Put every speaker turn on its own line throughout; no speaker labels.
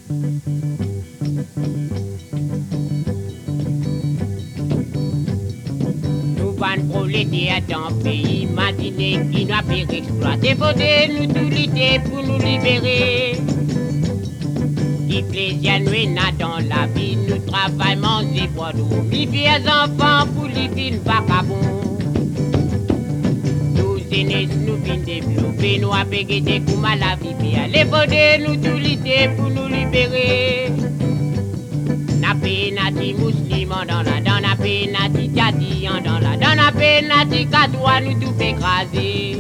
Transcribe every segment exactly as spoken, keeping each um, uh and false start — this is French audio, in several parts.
Nous vannes prolétaires dans le pays, imaginez qui nous a fait exploiter. Faudrait nous tout lutter pour nous libérer. Qui plaisir nous n'a dans la vie, nous travaillons, manger, boire d'eau. Les vieux enfants pour les films pas bon. Nous aînés nous venons développer, nous avons des coups à la vie. Allez, faudrait nous tout lutter pour nous libérer. Na penati musulman dans la dans na penati tchadian dans la dans na penati katoua nous tout écraser.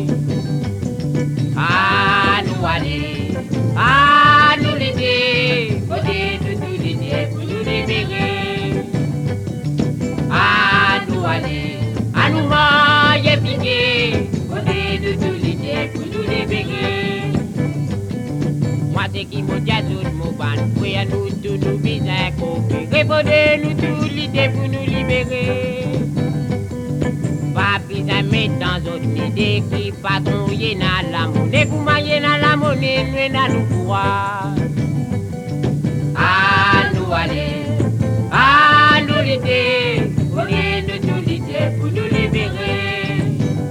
Ah nous aller, ah nous l'aider, côté de tout l'aider pour nous libérer. Ah nous aller, ah nous manger piquer, côté de tout l'aider pour nous libérer. Moi c'est qui me dit à tout mon ban, pour nous tout nous visons copier. Répondez-nous tout l'idée pour nous libérer. Pas besoin de mettre dans notre idée qui patrouille dans la monnaie. Pour mailler dans la monnaie, nous dans nous pouvoir. Ah nous aller, ah nous l'idée, pour nous tout l'idée pour nous libérer.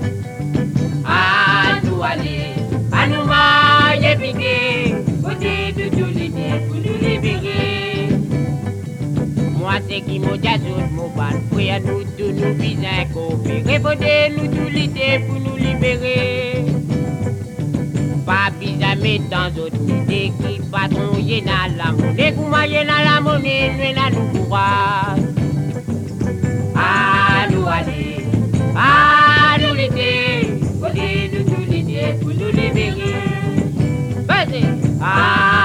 Ah nous aller, ah nous mailler piquer, pour nous tout l'idée pour nous libérer. Moi c'est qui m'a dit à tout mon ban, pour nous tous nous visons copier. Répondez-nous tout l'idée pour nous libérer. Pas besoin de mettre dans notre idée qui patrouille dans la monnaie. Pour mailler dans la monnaie, nous dans nous pouvoir. Ah nous aller, ah nous l'idée, pour nous tout l'idée pour nous libérer. Vas-y, ah